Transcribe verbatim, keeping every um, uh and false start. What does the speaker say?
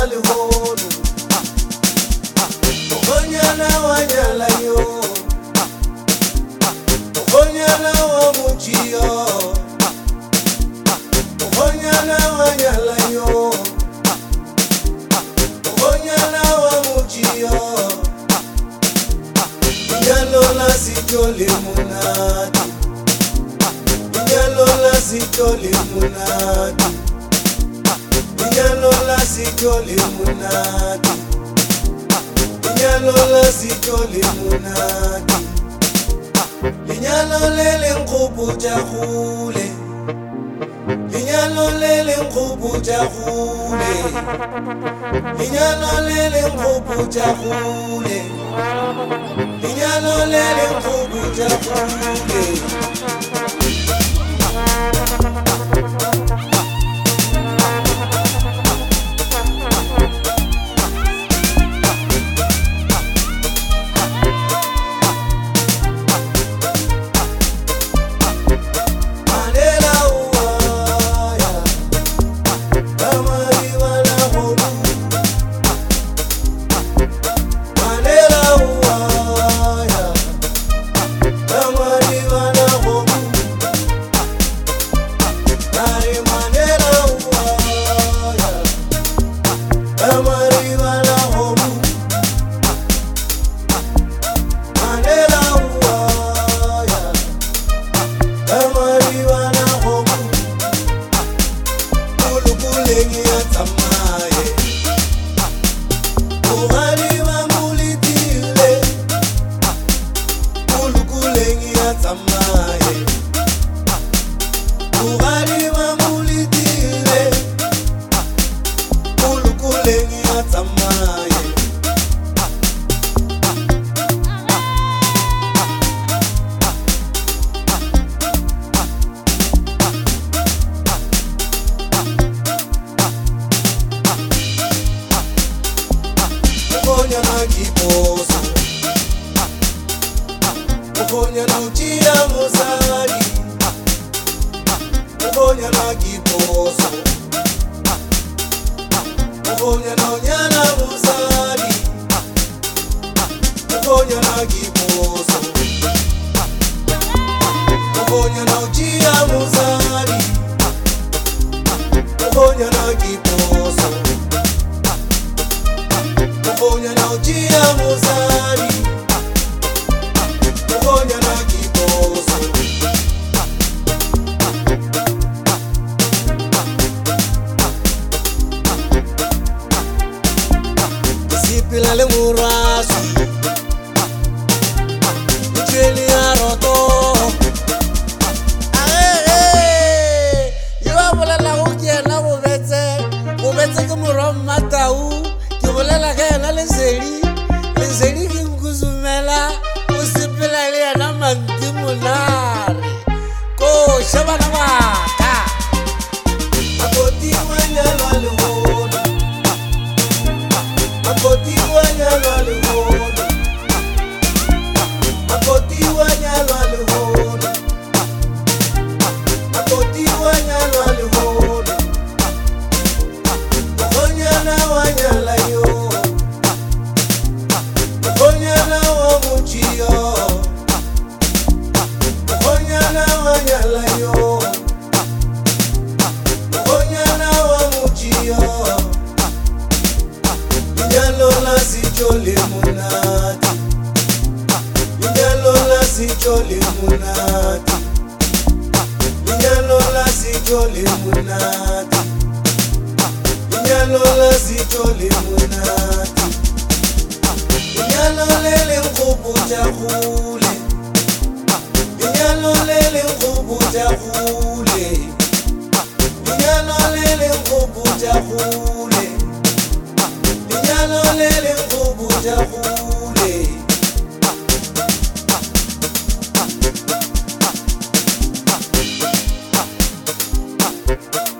walihonu Onyana wanyala yo Onyana wa muchiyo Onyana wanyala yo Onyana wa muchiyo Inyalola sitoli munadi Inyalola sitoli munadi Inyalola sitoli munadi Inyalola sitoli munadi Inyalolele nkubu jahule Inyalolele nkubu jahule Inyalolele nkubu jahule Inyalolele nkubu jahule Ukonya na uchia muzari Ukonya na kiposo Ukonya na unyana muzari Ukonya na kiposo Ukonya na uchia muzari Ukonya na kiposo Ukonya na uchia muzari Ukonya na kiposo Isipila le murasu Icheli aroto Ae Iwa bolela go kiena bobetse Bobetse ke morom matau Ke bolela ke ena lesedi Lesedi ke nkuzumela Usipila le yana mantimunare Ko shabana waka Akoti wanyalo alihonu Akoti wanyalo alihonu Akoti wanyalo alihonu Akoti wanyalo alihonu Onyana wanyala yo Onyana wa muchiyo Onyana wanyala yo Onyana wa muchiyo Inyalola sitoli munadi Inyalola sitoli munadi Inyalola sitoli munadi Inyalola sitoli munadi Inyalolele nkubu jahule Inyalolele nkubu jahule Inyalolele nkubu jahule Inyalolele nkubu jahule Thank you.